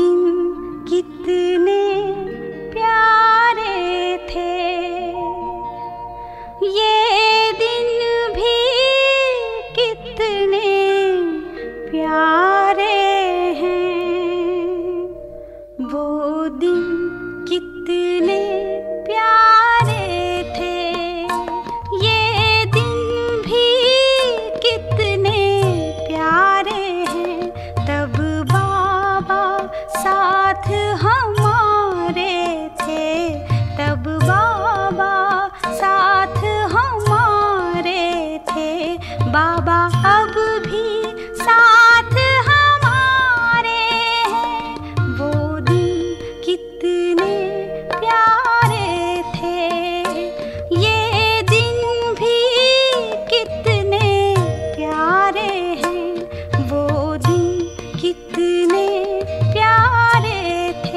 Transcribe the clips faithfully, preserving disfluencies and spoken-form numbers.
दिन कितने प्यारे थे, ये दिन भी कितने प्यारे हैं। वो दिन कितने प्यारे थे, ये दिन भी कितने प्यारे हैं। तब बाबा साथ हमारे थे, तब बाबा साथ हमारे थे। बाबा अब भी साथ हमारे हैं, वो दिन कितने प्यारे थे, ये दिन भी कितने प्यारे हैं। वो दिन कितने प्यारे थे।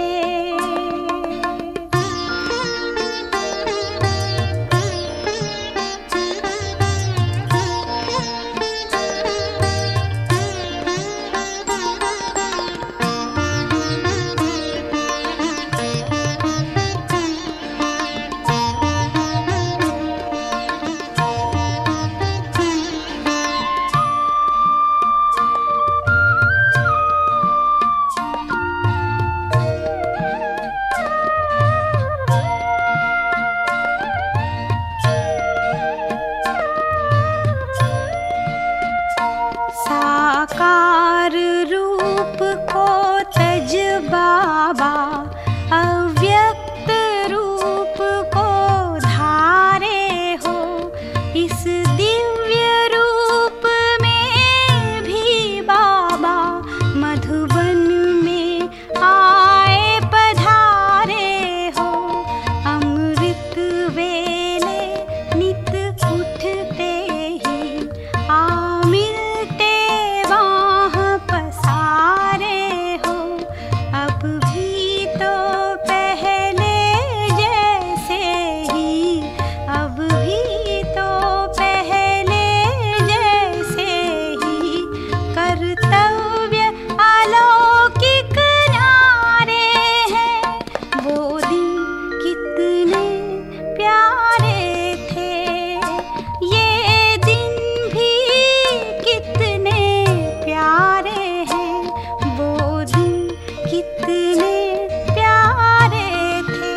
साकार रूप को तज बाबा, अव्यक्त रूप को धारे हो। इस दिव्य रूप में भी बाबा मधुबन में आए पधारे हो। अमृत वेले नित उठते ही आ मिलते वहाँ पसारे हो। अब भी तो पहले जैसे ही, अब भी तो पहले जैसे ही कर्तव्य अलौकिक न्यारे हैं। वो दिन कितने प्यारे थे, ये दिन भी कितने प्यारे हैं। वो दिन कितने प्यारे थे।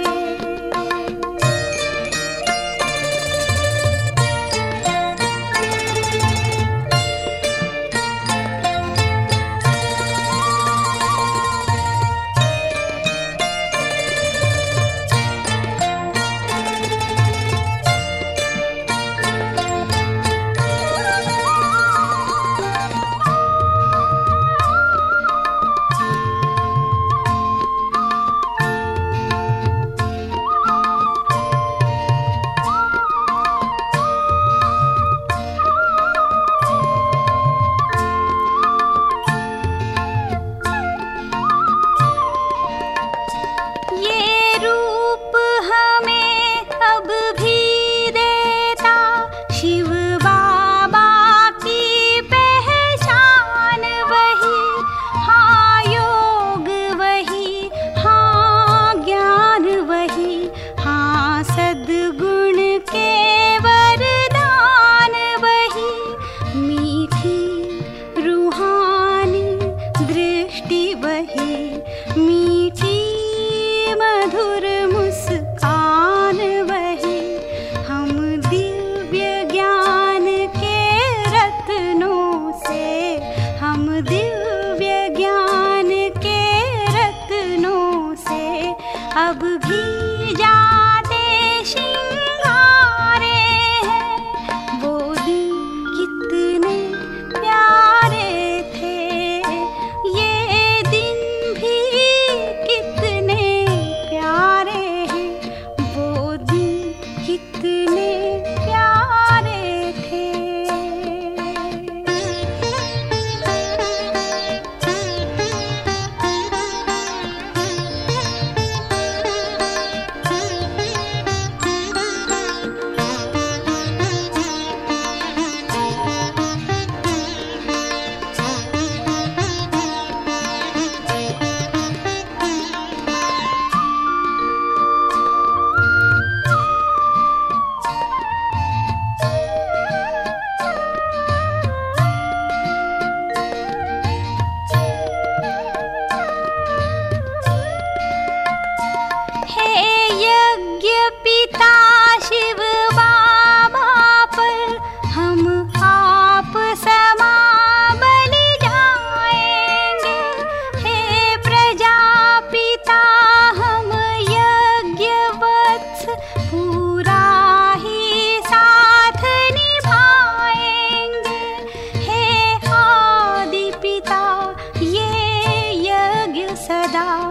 ये रूप हमें अब भी देता शिव बाबा की पहचान वही। हाँ योग वही, हाँ ज्ञान वही, हाँ सद्गुण के वरदान वही। मीठी रूहानी दृष्टि वही, मीठी मधुर मुस्कान वही। हम दिव्य ज्ञान के रत्नों से, हम दिव्य ज्ञान के रत्नों से अब भी जाते श्रृंगारे हैं। वो दिन कितने प्यारे थे, ये दिन भी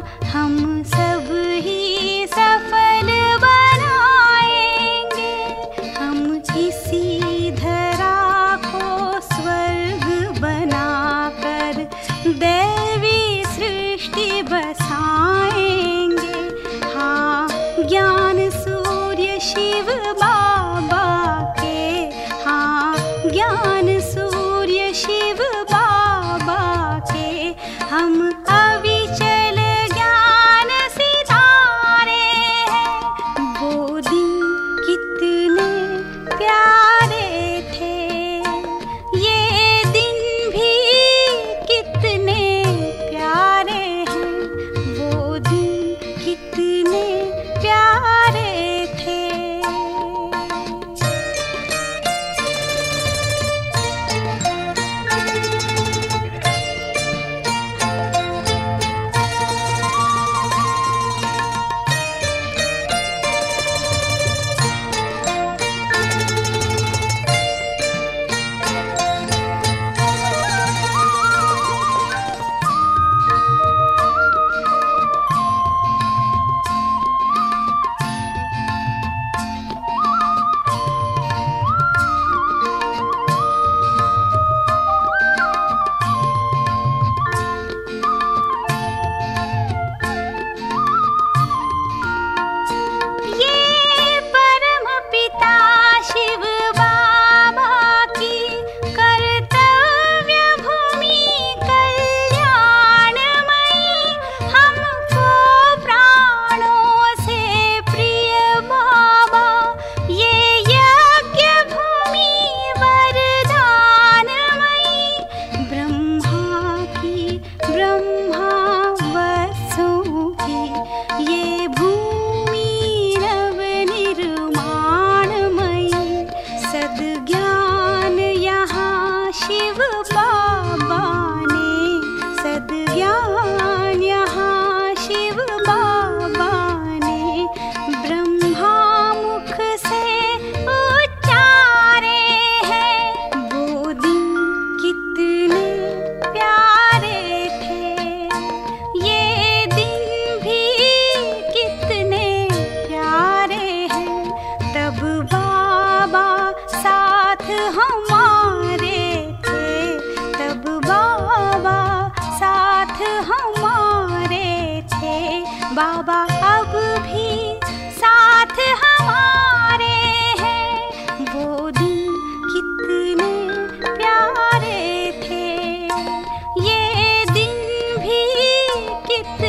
हम सब ही सफल बनाएंगे। हम इसी धरा को स्वर्ग बनाकर दैवी सृष्टि बसाएंगे। हाँ, ज्ञान सूर्य शिव बाबा के, हाँ ज्ञान सूर्य शिव बाबा के, हम अविचल ज्ञान सितारे हैं। वो दिन कितने प्यारे थे, ये दिन भी कितने प्यारे हैं। वो दिन कितने प्यारे थे। बाबा अब भी साथ हमारे हैं। वो दिन कितने प्यारे थे, ये दिन भी कितने